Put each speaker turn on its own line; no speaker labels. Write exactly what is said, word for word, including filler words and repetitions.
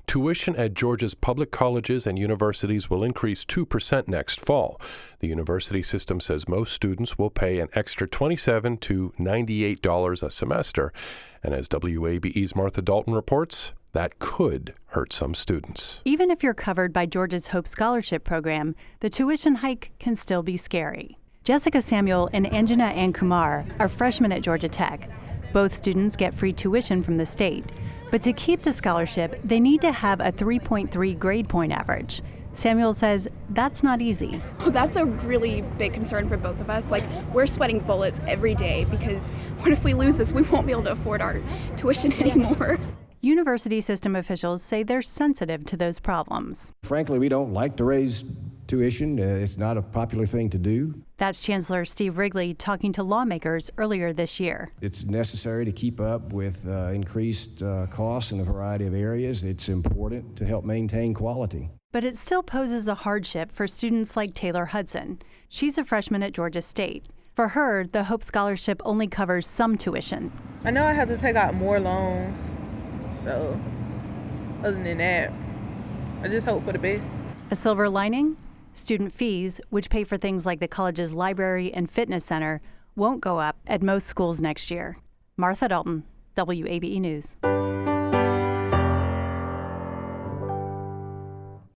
Tuition at Georgia's public colleges and universities will increase two percent next fall. The university system says most students will pay an extra twenty-seven to ninety-eight dollars a semester. And as W A B E's Martha Dalton reports, that could hurt some students.
Even if you're covered by Georgia's Hope Scholarship Program, the tuition hike can still be scary. Jessica Samuel and Anjana and Kumar are freshmen at Georgia Tech. Both students get free tuition from the state. But to keep the scholarship, they need to have a three point three grade point average. Samuel says that's not easy.
That's a really big concern for both of us. Like, we're sweating bullets every day because what if we lose this? We won't be able to afford our tuition anymore.
University system officials say they're sensitive to those problems.
Frankly, we don't like to raise tuition. Uh, it's not a popular thing to do.
That's Chancellor Steve Wrigley talking to lawmakers earlier this year.
It's necessary to keep up with uh, increased uh, costs in a variety of areas. It's important to help maintain quality.
But it still poses a hardship for students like Taylor Hudson. She's a freshman at Georgia State. For her, the Hope Scholarship only covers some tuition.
I know I have to take out more loans, so other than that, I just hope for the best.
A silver lining? Student fees, which pay for things like the college's library and fitness center, won't go up at most schools next year. Martha Dalton, W A B E News.